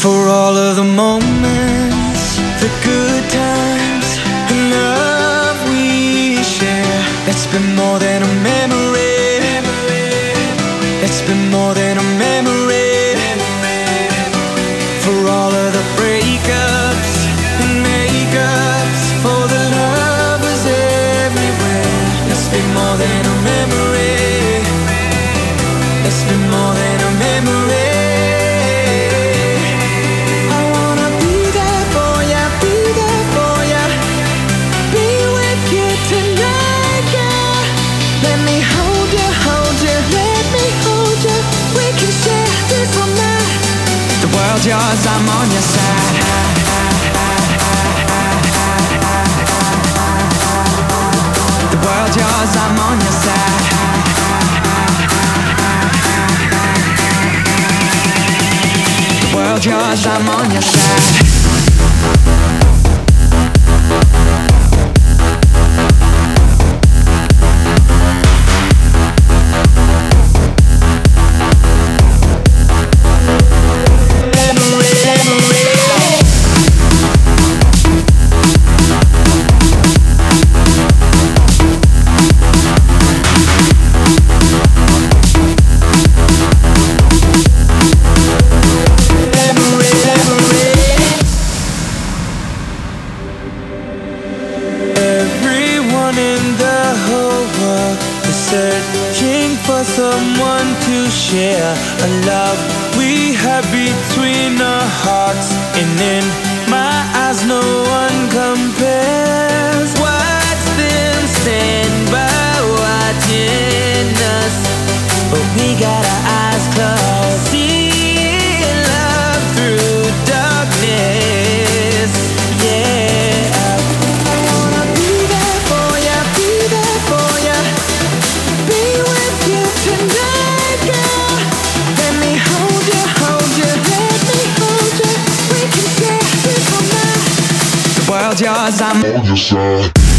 For all of the moments, the good times, and love we share. Let's be more than a memory. Let's be more than a memory. For all of the breakups and makeups, for the lovers everywhere. Let's be more than a memory. Let's be more than a memory. Yours, I'm on your side. The world's yours, I'm on your side. The world's yours, I'm on your side. Searching for someone to share a love we have between our hearts, and in my eyes no one compares. What's been said by watching us, but we got our eyes closed, seeing love through darkness. Yeah, I wanna be there for ya, be there for ya. Be with you tonight, girl. Let me hold you, let me hold you. We can share this all night. The world's yours, I'm on your side.